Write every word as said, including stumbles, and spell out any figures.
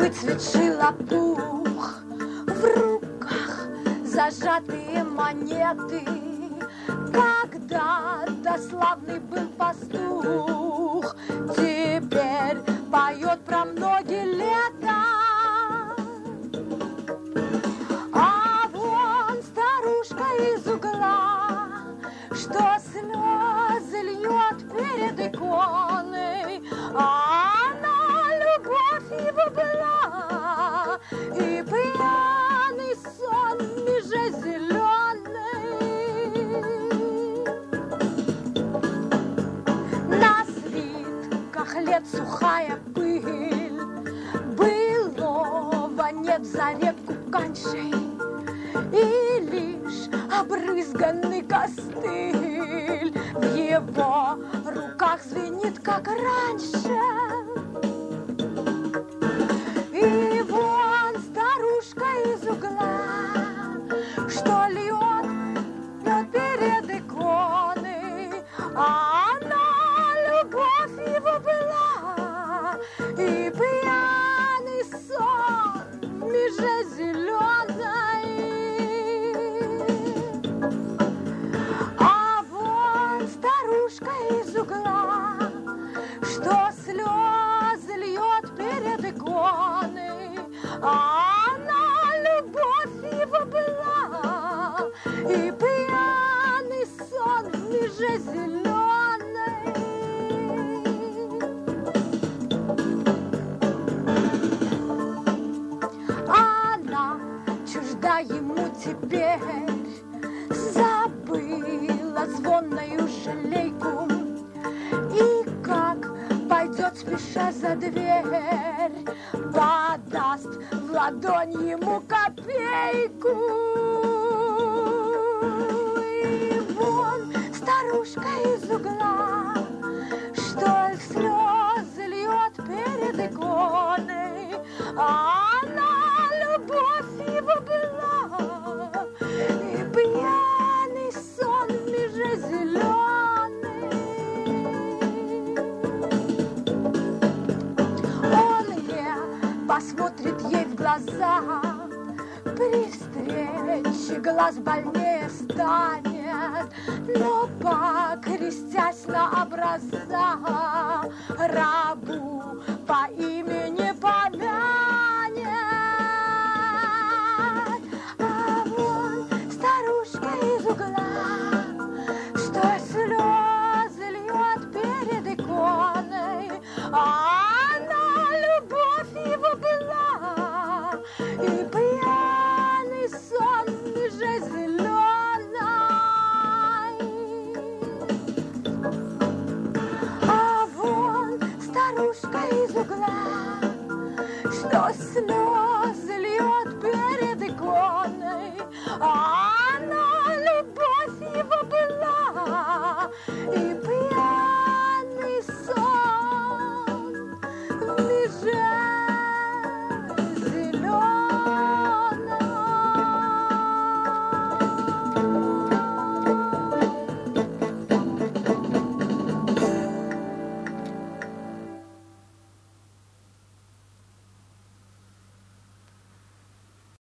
выцветший лопух, в руках зажатые монеты. Когда-то славный был пастух, теперь поет про многие лета. А вон старушка из угла, что слезы льет перед иконой, а она любовь его была, и пьяный сон меже зеленый. На свитках лет сухая пыль, былого нет в заре куканшей, и лишь обрызганный костыль в его руках звенит, как раньше. И вон старушка из угла, что льет мед перед иконой, а она любовь его была, и пьяный сон меже зеленой. А вон старушка из угла, что слезы льет перед иконой, а она любовь его была, и пьяный сон меже зеленой. Она чужда ему теперь, забыла звонную жалейку, и как пойдет спеша за дверь, подаст в ладонь ему копейку. И вон старушка из угла, что слезы льет перед иконой, а она любовь его была, и пьяный сон меже зеленый. Он не посмотрит ей в глаза, при встрече глаз больнее станет, но покрестясь на образа, рабу по имени помянет. А вон старушка из угла, что слезы льет перед иконой, а она любовь его была, и пьяный сон меже зеленой. А вон старушка из угла, что слезы